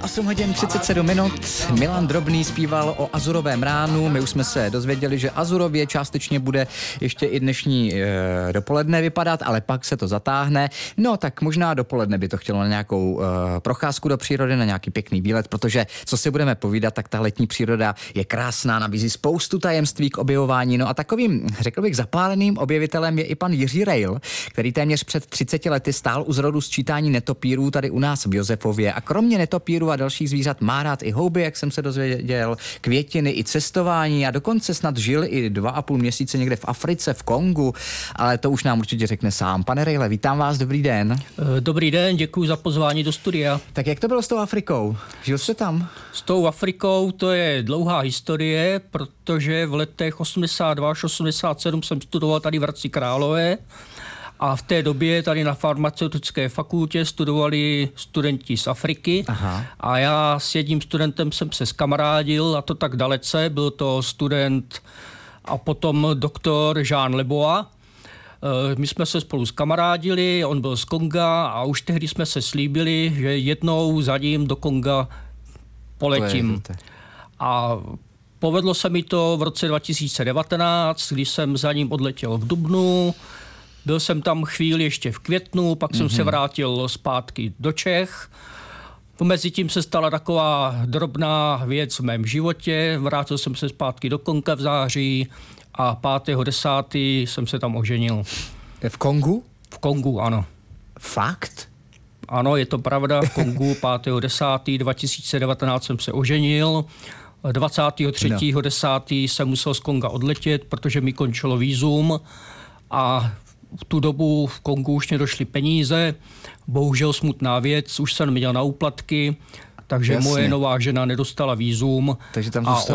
8 hodin 37 minut. Milan Drobný zpíval o azurovém ránu. My už jsme se dozvěděli, že azurově částečně bude ještě i dnešní dopoledne vypadat, ale pak se to zatáhne. No tak možná dopoledne by to chtělo na nějakou procházku do přírody, na nějaký pěkný výlet, protože co si budeme povídat, tak ta letní příroda je krásná, nabízí spoustu tajemství k objevování. No a takovým, řekl bych, zapáleným objevitelem je i pan Jiří Rejl, který téměř před 30 lety stál u zrodu sčítání netopírů tady u nás v Josefově a kromě netopírů a dalších zvířat má rád i houby, jak jsem se dozvěděl, květiny i cestování a dokonce snad žil i 2,5 měsíce někde v Africe, v Kongu, ale to už nám určitě řekne sám. Pane Rejle, vítám vás, dobrý den. Dobrý den, děkuji za pozvání do studia. Tak jak to bylo s tou Afrikou? Žil jste tam? S tou Afrikou to je dlouhá historie, protože v letech 82 až 87 jsem studoval tady v Hradci Králové. A v té době tady na farmaceutické fakultě studovali studenti z Afriky. Aha. A já s jedním studentem jsem se zkamarádil, a to tak dalece. Byl to student a potom doktor Jean Lebois. My jsme se spolu zkamarádili, on byl z Konga a už tehdy jsme se slíbili, že jednou za ním do Konga poletím. A povedlo se mi to v roce 2019, když jsem za ním odletěl v dubnu. Byl jsem tam chvíli ještě v květnu, pak jsem se vrátil zpátky do Čech. Mezitím se stala taková drobná věc v mém životě. Vrátil jsem se zpátky do Konga v září a 5.10. jsem se tam oženil. V Kongu? V Kongu, ano. Fakt? Ano, je to pravda. V Kongu 5.10.2019 jsem se oženil. 23.10. jsem musel z Konga odletět, protože mi končilo vízum a v tu dobu v Kongu už mě došly peníze, bohužel smutná věc, už jsem měl na úplatky, takže moje nová žena nedostala vízum a od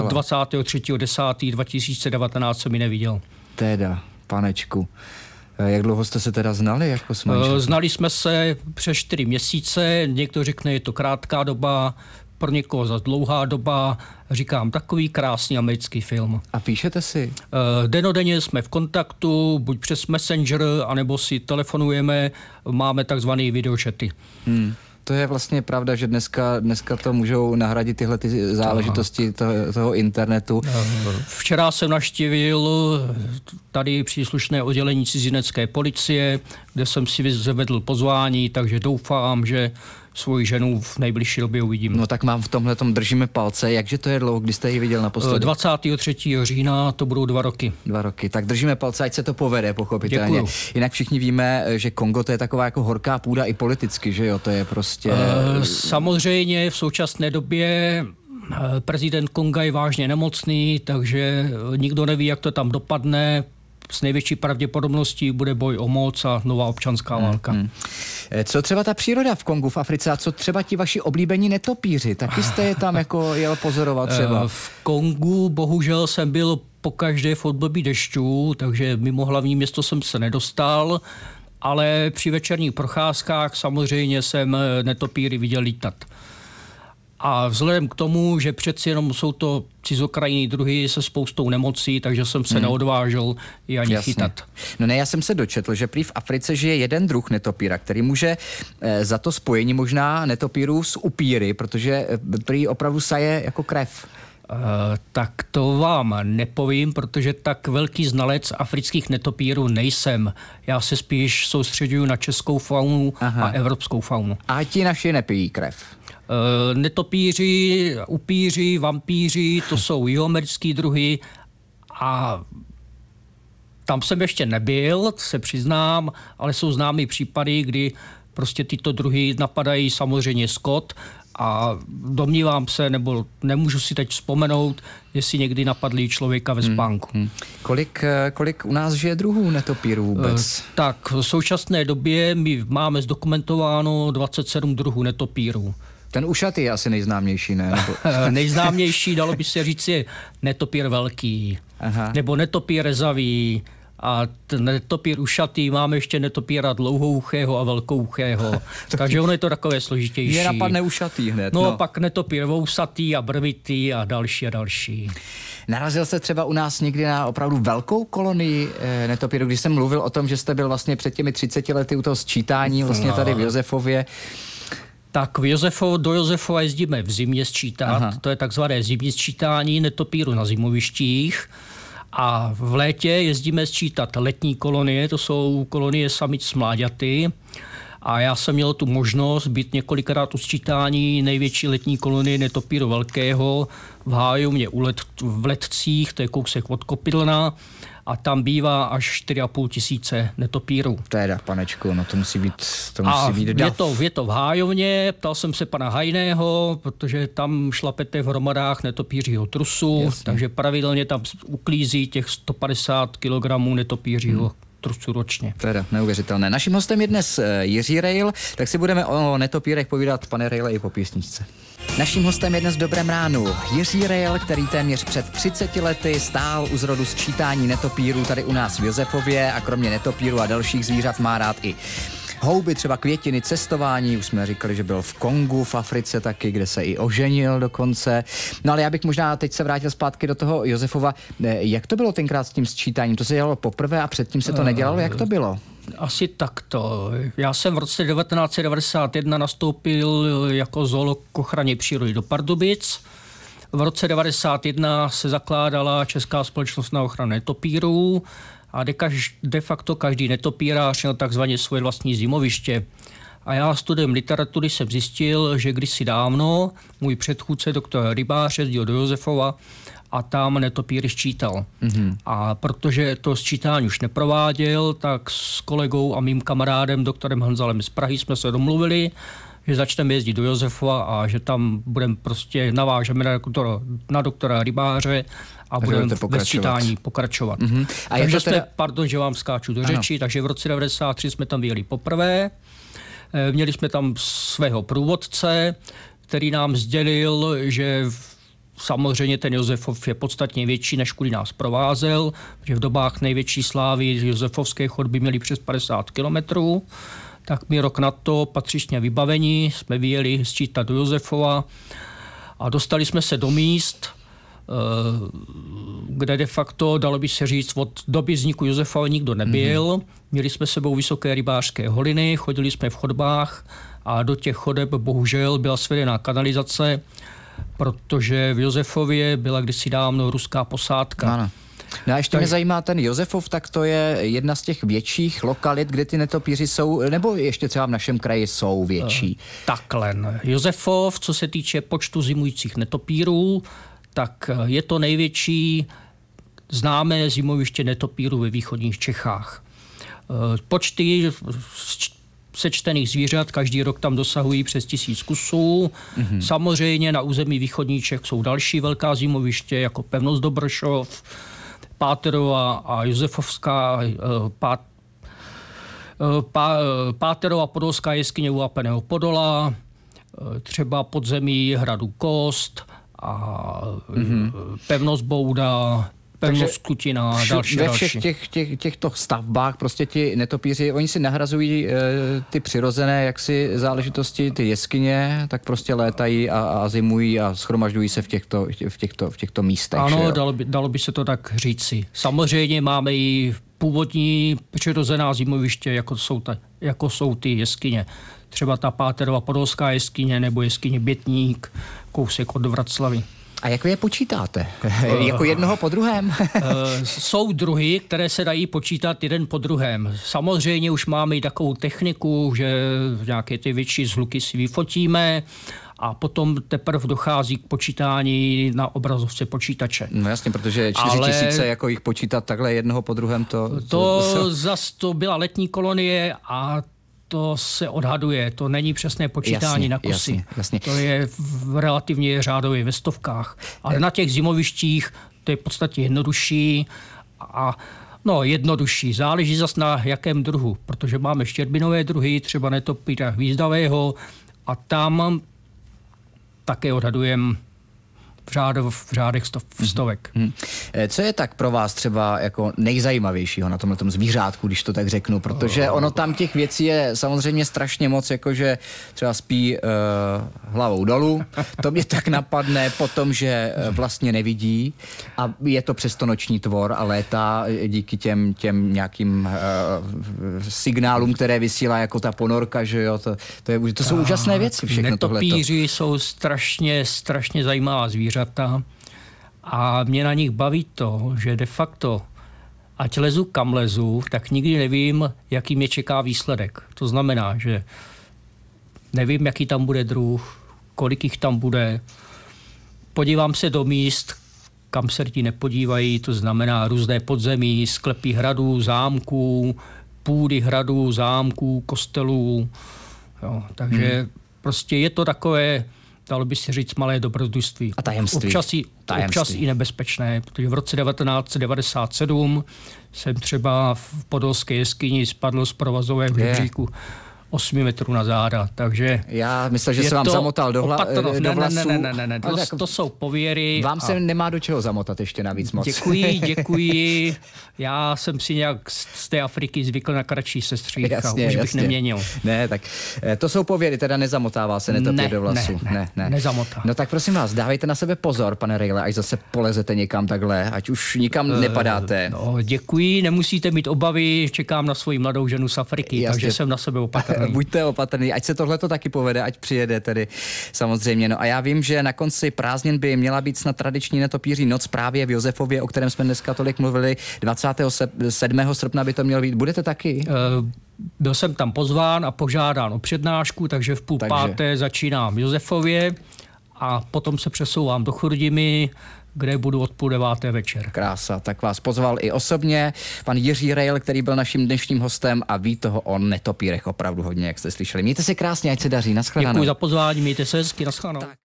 23.10.2019 jsem ji neviděl. Teda, panečku. Jak dlouho jste se teda znali? Jako znali jsme se přes 4 měsíce, někdo řekne, je to krátká doba, pro někoho za dlouhá doba, říkám, takový krásný americký film. A píšete si? Dennodenně jsme v kontaktu, buď přes Messenger, anebo si telefonujeme, máme takzvaný videochaty. To je vlastně pravda, že dneska to můžou nahradit tyhle ty záležitosti toho internetu. Včera jsem navštívil tady příslušné oddělení cizinecké policie, kde jsem si vyzvedl pozvání, takže doufám, že svoji ženu v nejbližší době uvidím. No tak mám v tomhletom držíme palce. Jakže to je dlouho, kdy jste ji viděl naposledy? 23. října, to budou 2 roky. 2 roky, tak držíme palce, ať se to povede, pochopitelně. Děkuju. Jinak všichni víme, že Kongo to je taková jako horká půda i politicky, že jo? To je prostě... Samozřejmě v současné době prezident Konga je vážně nemocný, takže nikdo neví, jak to tam dopadne. S největší pravděpodobností bude boj o moc a nová občanská válka. Co třeba ta příroda v Kongu, v Africe a co třeba ti vaši oblíbení netopíři? Taky jste je tam jako jel pozorovat třeba? V Kongu bohužel jsem byl pokaždé v období dešťů, takže mimo hlavní město jsem se nedostal, ale při večerních procházkách samozřejmě jsem netopíry viděl lítat. A vzhledem k tomu, že přeci jenom jsou to cizokrajinní druhy se spoustou nemocí, takže jsem se neodvážil je ani chytat. No ne, já jsem se dočetl, že prý v Africe žije jeden druh netopíra, který může za to spojení možná netopírů s upíry, protože prý opravdu saje jako krev. Tak to vám nepovím, protože tak velký znalec afrických netopírů nejsem. Já se spíš soustředuju na českou faunu a evropskou faunu. A ti naši nepijí krev? Netopíři, upíři, vampíři, to jsou jihoamerický druhy a tam jsem ještě nebyl, se přiznám, ale jsou známý případy, kdy prostě tyto druhy napadají samozřejmě skot a domnívám se, nebo nemůžu si teď vzpomenout, jestli někdy napadli člověka ve spánku. Kolik u nás žije druhů netopírů vůbec? Tak v současné době my máme zdokumentováno 27 druhů netopírů. Ten ušatý je asi nejznámější, ne? Nejznámější, dalo by se říct, je netopír velký, nebo netopír rezavý, a ten netopír ušatý, máme ještě netopíra dlouhouchého a velkouchého. Takže ono je to takové složitější. Je napadne ušatý hned. No, pak netopír vousatý a brvitý a další a další. Narazil jste třeba u nás někdy na opravdu velkou kolonii netopírů, když jsem mluvil o tom, že jste byl vlastně před těmi 30 lety u toho sčítání vlastně tady v Josefově. Tak do Josefova jezdíme v zimě sčítat. Aha. To je takzvané zimní sčítání netopíru na zimovištích. A v létě jezdíme sčítat letní kolonie, to jsou kolonie samic s mláďaty. A já jsem měl tu možnost být několikrát u sčítání největší letní kolonie netopíru velkého v Hájumě v Letcích, to je kousek od Kopidlna. A tam bývá až 4,5 tisíce netopírů. Teda, panečku, no to musí být dav. Je to v Hájovně, ptal jsem se pana Hajného, protože tam šlapete v hromadách netopířího trusu, jasně. Takže pravidelně tam uklízí těch 150 kg netopířího trusu ročně. Teda, neuvěřitelné. Naším hostem je dnes Jiří Rejl, tak si budeme o netopírech povídat, pane Rejle, i po písničce. Naším hostem je dnes v Dobrém ránu Jiří Rejl, který téměř před 30 lety stál u zrodu sčítání netopírů tady u nás v Josefově a kromě netopíru a dalších zvířat má rád i houby, třeba květiny, cestování. Už jsme říkali, že byl v Kongu, v Africe taky, kde se i oženil dokonce. No ale já bych možná teď se vrátil zpátky do toho Josefova. Jak to bylo tenkrát s tím sčítáním? To se dělalo poprvé a předtím se to nedělalo? Jak to bylo? Asi takto. Já jsem v roce 1991 nastoupil jako zoolog k ochraně přírody do Pardubic. V roce 1991 se zakládala Česká společnost na ochranu netopírů a de facto každý netopírář měl takzvaně svoje vlastní zimoviště. A já studiem literatury jsem zjistil, že kdysi dávno můj předchůdce doktor Rybář jezdil do Josefova a tam netopíry sčítal. Mm-hmm. A protože to sčítání už neprováděl, tak s kolegou a mým kamarádem doktorem Hanzalem z Prahy jsme se domluvili, že začneme jezdit do Josefova a že tam navážeme na doktora Rybáře a budeme ve sčítání pokračovat. Mm-hmm. A takže pardon, že vám skáču do řeči, takže v roce 1993 jsme tam vyjeli poprvé. Měli jsme tam svého průvodce, který nám sdělil, že samozřejmě ten Josefov je podstatně větší, než kudy nás provázel, že v dobách největší slávy josefovské chodby měly přes 50 kilometrů. Tak my rok na to patřičně vybavení jsme vyjeli sčítat do Josefova a dostali jsme se do míst, kde de facto, dalo by se říct, od doby vzniku Josefova nikdo nebyl. Mm-hmm. Měli jsme sebou vysoké rybářské holiny, chodili jsme v chodbách a do těch chodeb bohužel byla svedená kanalizace, protože v Josefově byla kdysi dávno ruská posádka. Ano. No a ještě mě zajímá ten Josefov, tak to je jedna z těch větších lokalit, kde ty netopíři jsou, nebo ještě třeba v našem kraji jsou větší? Takhle. Josefov, co se týče počtu zimujících netopírů, tak je to největší známé zimoviště netopírů ve východních Čechách. Počty sečtených zvířat každý rok tam dosahují přes 1000 kusů. Mm-hmm. Samozřejmě na území východních Čech jsou další velká zimoviště, jako pevnost Dobršov, Páterova a Josefovská, Páterova podolská jeskyně u Apeného Podola, třeba podzemí hradu Kost a pevnost Bouda, pevnost Kutina, další. Ve všech těchto stavbách prostě ti netopíři, oni si nahrazují ty přirozené jaksi záležitosti, ty jeskyně, tak prostě létají a zimují a shromažďují se v těchto místech. Ano, dalo by se to tak říci. Samozřejmě máme i původní přirozená zimoviště, jako jsou ty jeskyně. Třeba ta Páterova podolská jeskyně nebo jeskyně Bětník, kousek od Vraclavy. A jak vy je počítáte? Jako jednoho po druhém? Jsou druhy, které se dají počítat jeden po druhém. Samozřejmě už máme i takovou techniku, že nějaké ty větší zhluky si vyfotíme a potom teprve dochází k počítání na obrazovce počítače. No jasně, protože 4000 jako jich počítat takhle jednoho po druhém to byla letní kolonie a to se odhaduje, to není přesné počítání na kusy. Jasně. To je relativně řádově ve stovkách. Ale na těch zimovištích to je v podstatě jednodušší jednodušší. Záleží zase na jakém druhu, protože máme štěrbinové druhy, třeba netopíra hvízdavého a tam také odhadujeme v řádech stovek. Co je tak pro vás třeba jako nejzajímavějšího na tomhletom zvířátku, když to tak řeknu, protože ono tam těch věcí je samozřejmě strašně moc, jakože třeba spí hlavou dolů, to mě tak napadne, potom, že vlastně nevidí a je to přesto noční tvor a létá díky těm nějakým signálům, které vysílá jako ta ponorka, že jo, to jsou úžasné věci všechno tohleto. Netopíři jsou strašně zajímavá zvířata a mě na nich baví to, že de facto ať lezu kam lezu, tak nikdy nevím, jaký mě čeká výsledek. To znamená, že nevím, jaký tam bude druh, kolik jich tam bude. Podívám se do míst, kam se lidi nepodívají, to znamená různé podzemí, sklepy hradů, zámků, půdy hradů, zámků, kostelů. Jo, takže prostě je to takové, dalo by se říct, malé dobrodružství. A tajemství. Občas i nebezpečné, protože v roce 1997 jsem třeba v podolské jeskyni spadl z provazového žebříku 8 metrů na záda, takže... Já myslel, že se vám zamotal do vlasů. Ne, to jsou pověry. Vám se nemá do čeho zamotat ještě navíc moc. Děkuji. Já jsem si nějak z té Afriky zvykl na kratší sestřík a už bych neměnil. Ne, tak to jsou pověry, teda nezamotává se, netopí do vlasů. Ne, nezamotá. No tak prosím vás, dávejte na sebe pozor, pane Reyle, až zase polezete někam takhle, ať už nikam nepadáte. No, děkuji, nemusíte mít obavy, čekám na svoji mladou ženu z Afriky, takže jsem na sebe opatrný. Buďte opatrný, ať se tohleto taky povede, ať přijede tedy samozřejmě. No a já vím, že na konci prázdnin by měla být snad tradiční netopíří noc právě v Josefově, o kterém jsme dneska tolik mluvili. 27. srpna by to mělo být. Budete taky? Byl jsem tam pozván a požádán o přednášku, takže v 5:30 začínám v Josefově a potom se přesouvám do Chrudimi, kde budu od 8:30 večer. Krása, tak vás pozval i osobně pan Jiří Reil, který byl naším dnešním hostem a ví toho o netopírech opravdu hodně, jak jste slyšeli. Mějte se krásně, ať se daří, nashledanou. Děkuji za pozvání, mějte se hezky, nashledanou.